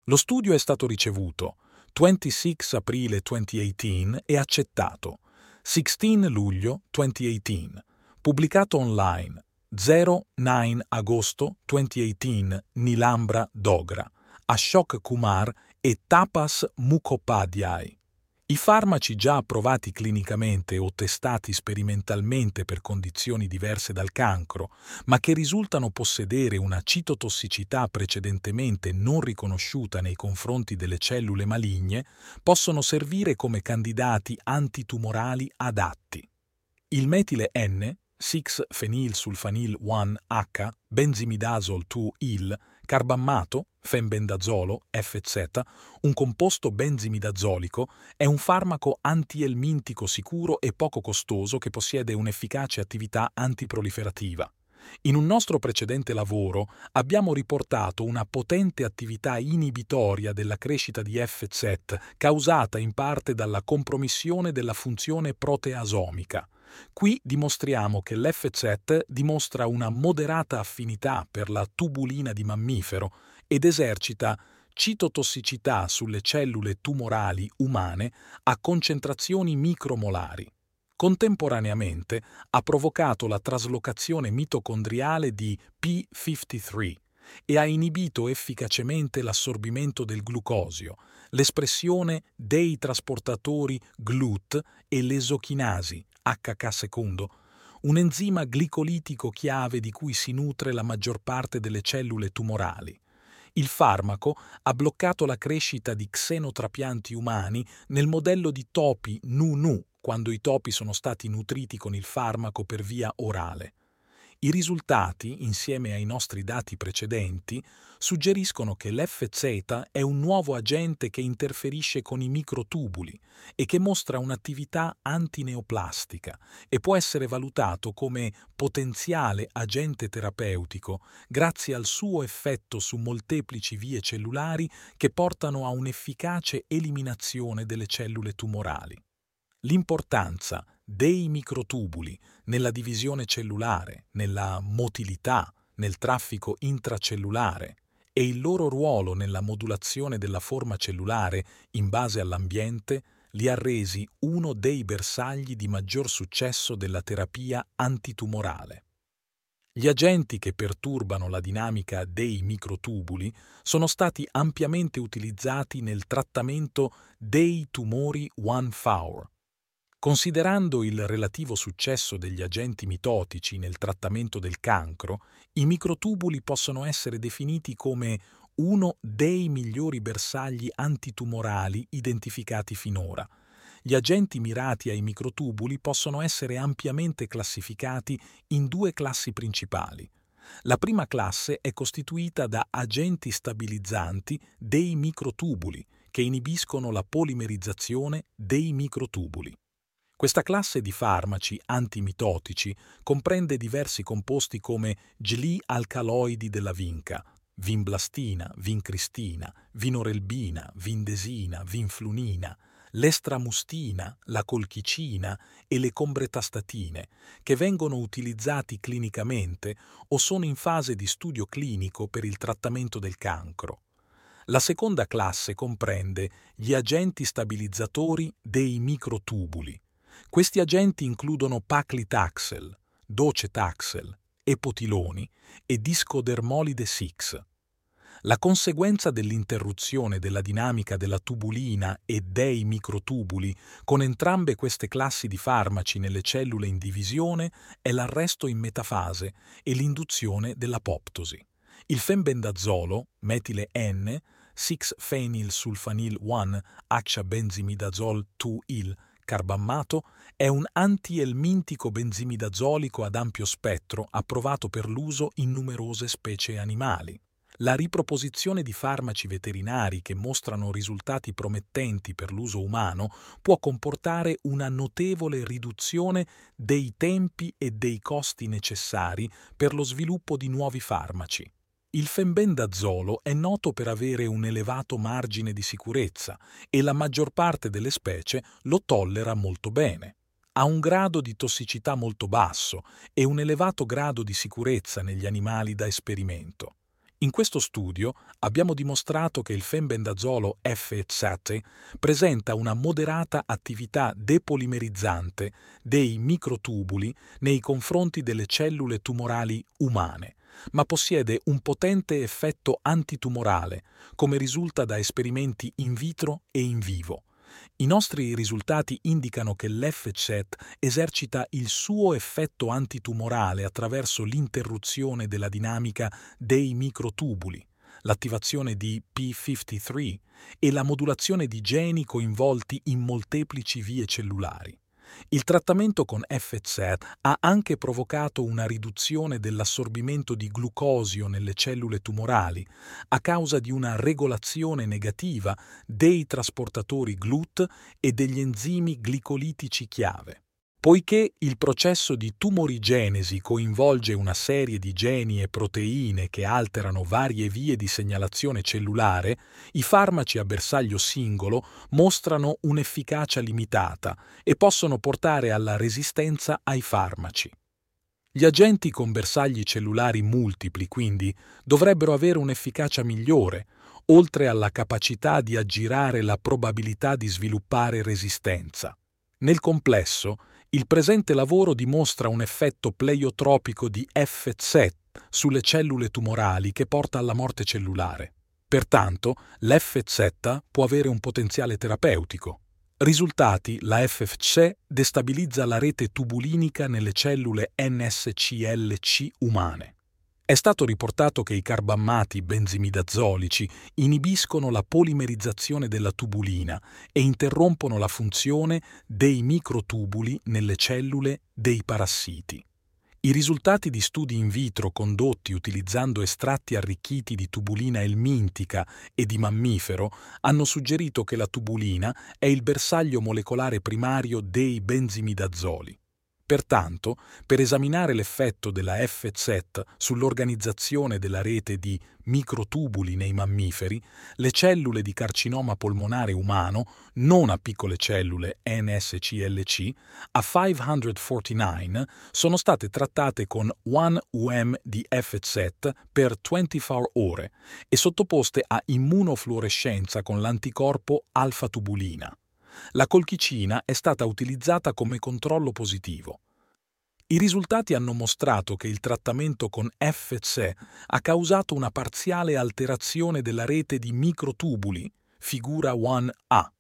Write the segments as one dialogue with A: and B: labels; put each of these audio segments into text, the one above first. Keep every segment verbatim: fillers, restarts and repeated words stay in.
A: Lo studio è stato ricevuto ventisei aprile duemiladiciotto e accettato sedici luglio duemiladiciotto, pubblicato online nove agosto duemiladiciotto Nilambra Dogra, Ashok Kumar e Tapas Mukhopadhyay. I farmaci già approvati clinicamente o testati sperimentalmente per condizioni diverse dal cancro, ma che risultano possedere una citotossicità precedentemente non riconosciuta nei confronti delle cellule maligne, possono servire come candidati antitumorali adatti. Il metile N, sei fenilsulfanil uno H, benzimidazole due il, carbammato, fenbendazolo, F Z, un composto benzimidazolico, è un farmaco antielmintico sicuro e poco costoso che possiede un'efficace attività antiproliferativa. In un nostro precedente lavoro abbiamo riportato una potente attività inibitoria della crescita di F Z, causata in parte dalla compromissione della funzione proteasomica. Qui dimostriamo che l'F Z dimostra una moderata affinità per la tubulina di mammifero ed esercita citotossicità sulle cellule tumorali umane a concentrazioni micromolari. Contemporaneamente ha provocato la traslocazione mitocondriale di P cinquantatré e ha inibito efficacemente l'assorbimento del glucosio, l'espressione dei trasportatori G L U T e l'esochinasi H K secondo, un enzima glicolitico chiave di cui si nutre la maggior parte delle cellule tumorali. Il farmaco ha bloccato la crescita di xenotrapianti umani nel modello di topi N U N U, quando i topi sono stati nutriti con il farmaco per via orale. I risultati, insieme ai nostri dati precedenti, suggeriscono che l'F Z è un nuovo agente che interferisce con i microtubuli e che mostra un'attività antineoplastica e può essere valutato come potenziale agente terapeutico grazie al suo effetto su molteplici vie cellulari che portano a un'efficace eliminazione delle cellule tumorali. L'importanza dei microtubuli nella divisione cellulare, nella motilità, nel traffico intracellulare e il loro ruolo nella modulazione della forma cellulare in base all'ambiente li ha resi uno dei bersagli di maggior successo della terapia antitumorale. Gli agenti che perturbano la dinamica dei microtubuli sono stati ampiamente utilizzati nel trattamento dei tumori one F A U R. Considerando il relativo successo degli agenti mitotici nel trattamento del cancro, i microtubuli possono essere definiti come uno dei migliori bersagli antitumorali identificati finora. Gli agenti mirati ai microtubuli possono essere ampiamente classificati in due classi principali. La prima classe è costituita da agenti stabilizzanti dei microtubuli che inibiscono la polimerizzazione dei microtubuli. Questa classe di farmaci antimitotici comprende diversi composti come gli-alcaloidi della vinca, vinblastina, vincristina, vinorelbina, vindesina, vinflunina, l'estramustina, la colchicina e le combretastatine, che vengono utilizzati clinicamente o sono in fase di studio clinico per il trattamento del cancro. La seconda classe comprende gli agenti stabilizzatori dei microtubuli. Questi agenti includono paclitaxel, docetaxel, epotiloni e discodermolide sei. La conseguenza dell'interruzione della dinamica della tubulina e dei microtubuli con entrambe queste classi di farmaci nelle cellule in divisione è l'arresto in metafase e l'induzione dell'apoptosi. Il fenbendazolo, metile N, sei fenilsulfanil uno H-benzimidazole due il, carbammato, è un antielmintico benzimidazolico ad ampio spettro approvato per l'uso in numerose specie animali. La riproposizione di farmaci veterinari che mostrano risultati promettenti per l'uso umano può comportare una notevole riduzione dei tempi e dei costi necessari per lo sviluppo di nuovi farmaci. Il fenbendazolo è noto per avere un elevato margine di sicurezza e la maggior parte delle specie lo tollera molto bene. Ha un grado di tossicità molto basso e un elevato grado di sicurezza negli animali da esperimento. In questo studio abbiamo dimostrato che il fenbendazolo F Z T presenta una moderata attività depolimerizzante dei microtubuli nei confronti delle cellule tumorali umane, ma possiede un potente effetto antitumorale, come risulta da esperimenti in vitro e in vivo. I nostri risultati indicano che l'F Z T esercita il suo effetto antitumorale attraverso l'interruzione della dinamica dei microtubuli, l'attivazione di P cinquantatré e la modulazione di geni coinvolti in molteplici vie cellulari. Il trattamento con F Z T ha anche provocato una riduzione dell'assorbimento di glucosio nelle cellule tumorali a causa di una regolazione negativa dei trasportatori G L U T e degli enzimi glicolitici chiave. Poiché il processo di tumorigenesi coinvolge una serie di geni e proteine che alterano varie vie di segnalazione cellulare, i farmaci a bersaglio singolo mostrano un'efficacia limitata e possono portare alla resistenza ai farmaci. Gli agenti con bersagli cellulari multipli, quindi, dovrebbero avere un'efficacia migliore, oltre alla capacità di aggirare la probabilità di sviluppare resistenza. Nel complesso, il presente lavoro dimostra un effetto pleiotropico di F Z T sulle cellule tumorali che porta alla morte cellulare. Pertanto, l'F Z T può avere un potenziale terapeutico. Risultati: la F Z C destabilizza la rete tubulinica nelle cellule N S C L C umane. È stato riportato che i carbammati benzimidazolici inibiscono la polimerizzazione della tubulina e interrompono la funzione dei microtubuli nelle cellule dei parassiti. I risultati di studi in vitro condotti utilizzando estratti arricchiti di tubulina elmintica e di mammifero hanno suggerito che la tubulina è il bersaglio molecolare primario dei benzimidazoli. Pertanto, per esaminare l'effetto della F Z T sull'organizzazione della rete di microtubuli nei mammiferi, le cellule di carcinoma polmonare umano, non a piccole cellule N S C L C, a cinquecentoquarantanove sono state trattate con uno U M di F Z T per ventiquattro ore e sottoposte a immunofluorescenza con l'anticorpo alfa-tubulina. La colchicina è stata utilizzata come controllo positivo. I risultati hanno mostrato che il trattamento con F Z ha causato una parziale alterazione della rete di microtubuli, figura uno A.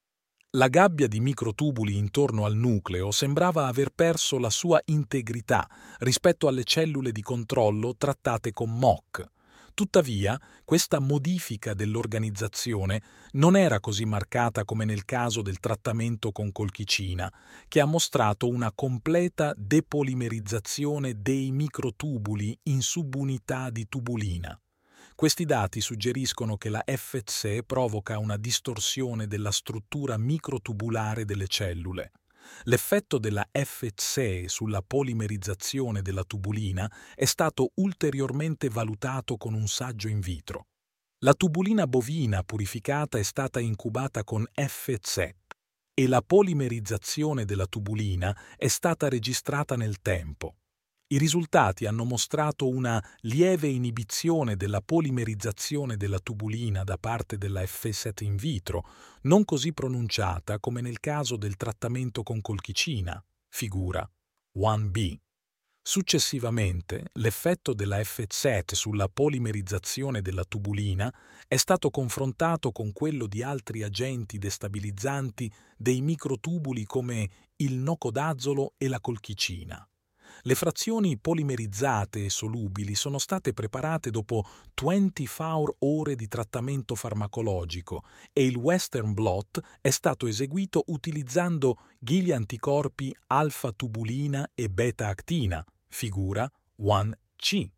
A: La gabbia di microtubuli intorno al nucleo sembrava aver perso la sua integrità rispetto alle cellule di controllo trattate con M O C. Tuttavia, questa modifica dell'organizzazione non era così marcata come nel caso del trattamento con colchicina, che ha mostrato una completa depolimerizzazione dei microtubuli in subunità di tubulina. Questi dati suggeriscono che la F Z provoca una distorsione della struttura microtubulare delle cellule. L'effetto della F Z sulla polimerizzazione della tubulina è stato ulteriormente valutato con un saggio in vitro. La tubulina bovina purificata è stata incubata con F Z e la polimerizzazione della tubulina è stata registrata nel tempo. I risultati hanno mostrato una lieve inibizione della polimerizzazione della tubulina da parte della F Z in vitro, non così pronunciata come nel caso del trattamento con colchicina, figura uno B. Successivamente, l'effetto della F Z sulla polimerizzazione della tubulina è stato confrontato con quello di altri agenti destabilizzanti dei microtubuli come il nocodazolo e la colchicina. Le frazioni polimerizzate e solubili sono state preparate dopo ventiquattro ore di trattamento farmacologico e il Western blot è stato eseguito utilizzando gli anticorpi alfa-tubulina e beta-actina, figura uno C.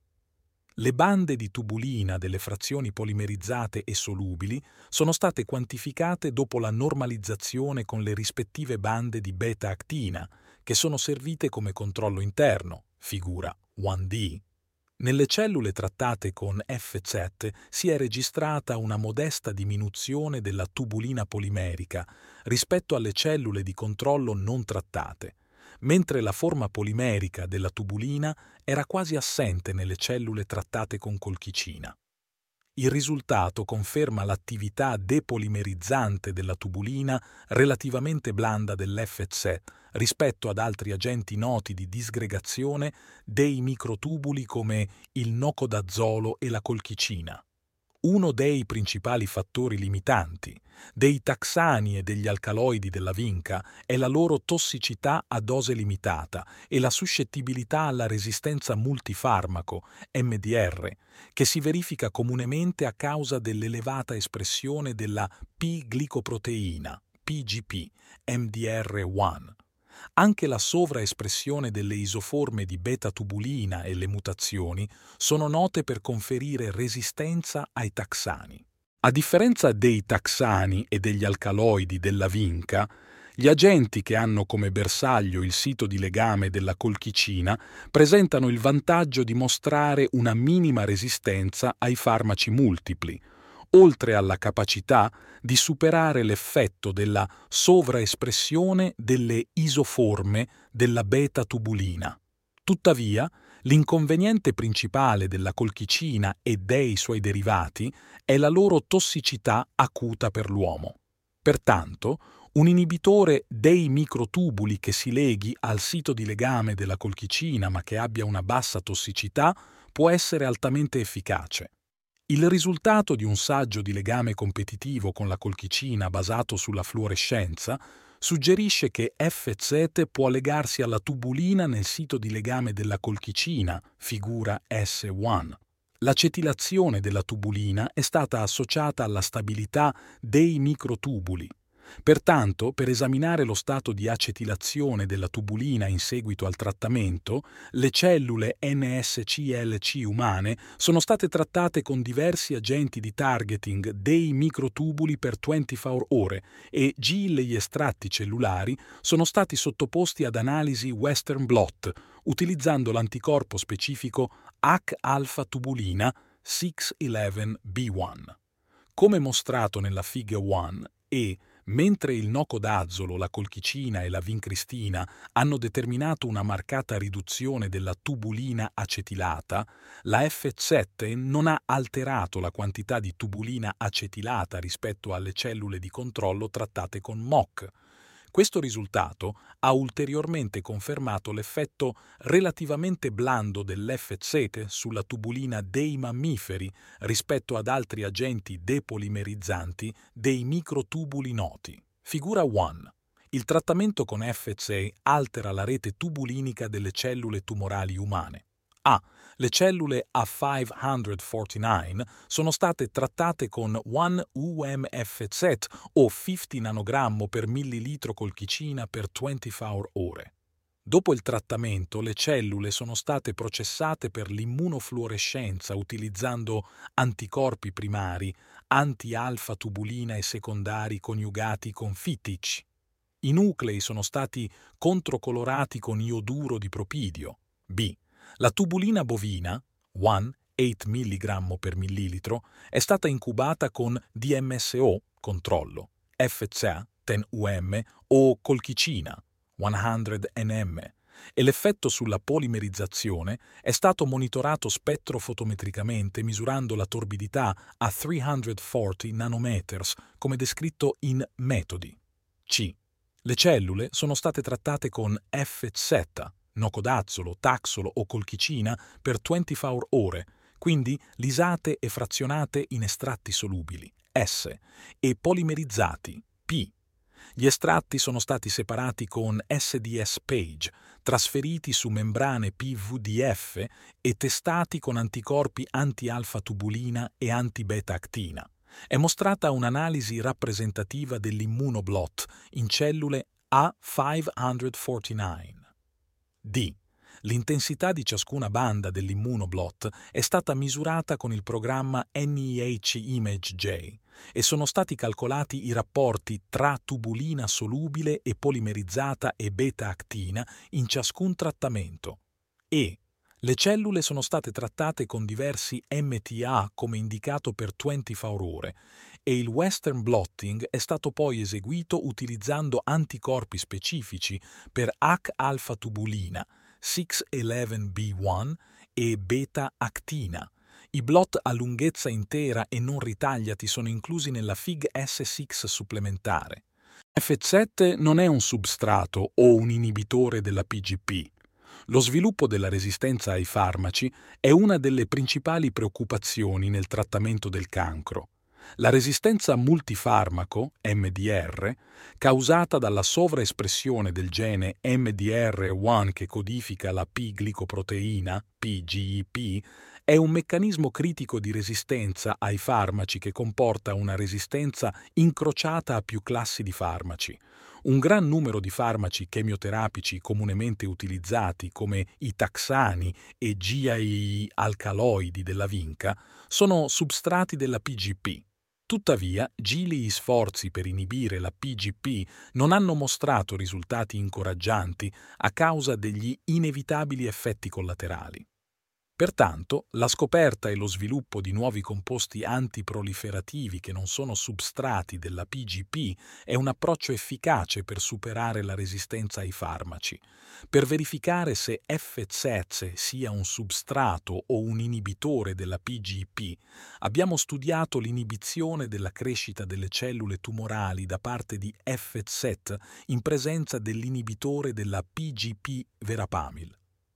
A: Le bande di tubulina delle frazioni polimerizzate e solubili sono state quantificate dopo la normalizzazione con le rispettive bande di beta-actina, che sono servite come controllo interno, figura uno D. Nelle cellule trattate con F Z si è registrata una modesta diminuzione della tubulina polimerica rispetto alle cellule di controllo non trattate, mentre la forma polimerica della tubulina era quasi assente nelle cellule trattate con colchicina. Il risultato conferma l'attività depolimerizzante della tubulina relativamente blanda dell'F Z rispetto ad altri agenti noti di disgregazione dei microtubuli come il nocodazolo e la colchicina. Uno dei principali fattori limitanti dei taxani e degli alcaloidi della vinca è la loro tossicità a dose limitata e la suscettibilità alla resistenza multifarmaco, M D R, che si verifica comunemente a causa dell'elevata espressione della P-glicoproteina, P G P, M D R uno. Anche la sovraespressione delle isoforme di beta-tubulina e le mutazioni sono note per conferire resistenza ai taxani. A differenza dei taxani e degli alcaloidi della vinca, gli agenti che hanno come bersaglio il sito di legame della colchicina presentano il vantaggio di mostrare una minima resistenza ai farmaci multipli, oltre alla capacità di superare l'effetto della sovraespressione delle isoforme della beta-tubulina. Tuttavia, l'inconveniente principale della colchicina e dei suoi derivati è la loro tossicità acuta per l'uomo. Pertanto, un inibitore dei microtubuli che si leghi al sito di legame della colchicina ma che abbia una bassa tossicità può essere altamente efficace. Il risultato di un saggio di legame competitivo con la colchicina basato sulla fluorescenza suggerisce che F Z può legarsi alla tubulina nel sito di legame della colchicina, figura S uno. L'acetilazione della tubulina è stata associata alla stabilità dei microtubuli. Pertanto, per esaminare lo stato di acetilazione della tubulina in seguito al trattamento, le cellule N S C L C umane sono state trattate con diversi agenti di targeting dei microtubuli per ventiquattro ore e gli estratti cellulari sono stati sottoposti ad analisi Western blot utilizzando l'anticorpo specifico H-alfa-tubulina sei undici B uno. Come mostrato nella Fig uno e mentre il nocodazolo, la colchicina e la vincristina hanno determinato una marcata riduzione della tubulina acetilata, la F Z non ha alterato la quantità di tubulina acetilata rispetto alle cellule di controllo trattate con M O C. Questo risultato ha ulteriormente confermato l'effetto relativamente blando dell'F Z sulla tubulina dei mammiferi rispetto ad altri agenti depolimerizzanti dei microtubuli noti. Figura uno. Il trattamento con F Z altera la rete tubulinica delle cellule tumorali umane. A. Le cellule A cinquecentoquarantanove sono state trattate con uno U M F Z o cinquanta nanogrammo per millilitro colchicina per ventiquattro ore. Dopo il trattamento, le cellule sono state processate per l'immunofluorescenza utilizzando anticorpi primari, anti-alfa-tubulina e secondari coniugati con F I T I C. I nuclei sono stati controcolorati con ioduro di propidio. B. La tubulina bovina, uno otto milligrammo per millilitro, è stata incubata con D M S O, controllo, F Z, dieci U M o colchicina, cento nanometri, e l'effetto sulla polimerizzazione è stato monitorato spettrofotometricamente misurando la torbidità a trecentoquaranta nanometers, come descritto in metodi. C. Le cellule sono state trattate con F Z, nocodazolo, taxolo o colchicina per ventiquattro ore, quindi lisate e frazionate in estratti solubili, S, e polimerizzati, P. Gli estratti sono stati separati con S D S Page, trasferiti su membrane P V D F e testati con anticorpi anti-alfa-tubulina e anti-beta-actina. È mostrata un'analisi rappresentativa dell'immunoblot in cellule A cinquecentoquarantanove. D. L'intensità di ciascuna banda dell'immunoblot è stata misurata con il programma N I H Image J e sono stati calcolati i rapporti tra tubulina solubile e polimerizzata e beta-actina in ciascun trattamento. E. Le cellule sono state trattate con diversi M T A come indicato per ventiquattro ore e il Western blotting è stato poi eseguito utilizzando anticorpi specifici per H-alfa-tubulina, sei undici B uno e beta-actina, I blot a lunghezza intera e non ritagliati sono inclusi nella F I G S sei supplementare. F Z non è un substrato o un inibitore della P G P. Lo sviluppo della resistenza ai farmaci è una delle principali preoccupazioni nel trattamento del cancro. La resistenza multifarmaco, M D R, causata dalla sovraespressione del gene M D R uno che codifica la P-glicoproteina, P G I P, è un meccanismo critico di resistenza ai farmaci che comporta una resistenza incrociata a più classi di farmaci. Un gran numero di farmaci chemioterapici comunemente utilizzati, come i taxani e G I I alcaloidi della Vinca, sono substrati della P G P. Tuttavia, gli sforzi per inibire la P G P non hanno mostrato risultati incoraggianti a causa degli inevitabili effetti collaterali. Pertanto, la scoperta e lo sviluppo di nuovi composti antiproliferativi che non sono substrati della P G P è un approccio efficace per superare la resistenza ai farmaci. Per verificare se F Z sia un substrato o un inibitore della P G P, abbiamo studiato l'inibizione della crescita delle cellule tumorali da parte di F Z in presenza dell'inibitore della P G P verapamil.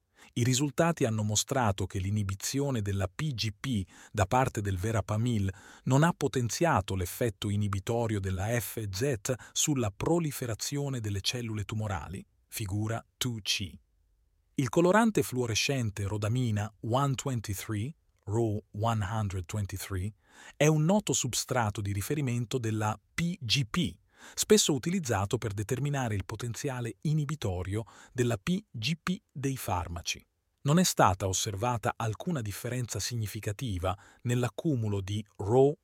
A: I risultati hanno mostrato che l'inibizione della P G P da parte del verapamil non ha potenziato l'effetto inibitorio della F Z sulla proliferazione delle cellule tumorali, figura due C. Il colorante fluorescente rodamina centoventitré, R O centoventitré, è un noto substrato di riferimento della P G P, spesso utilizzato per determinare il potenziale inibitorio della P G P dei farmaci. Non è stata osservata alcuna differenza significativa nell'accumulo di R O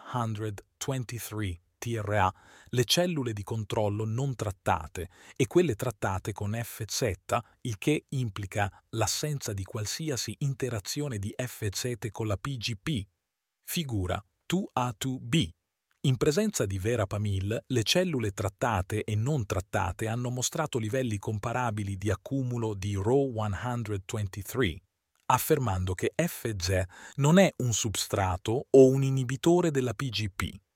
A: centoventitré T R A, le cellule di controllo non trattate e quelle trattate con F Z, il che implica l'assenza di qualsiasi interazione di F Z con la P G P. Figura due A due B. In presenza di verapamil, le cellule trattate e non trattate hanno mostrato livelli comparabili di accumulo di R O centoventitré, affermando che F Z non è un substrato o un inibitore della P G P.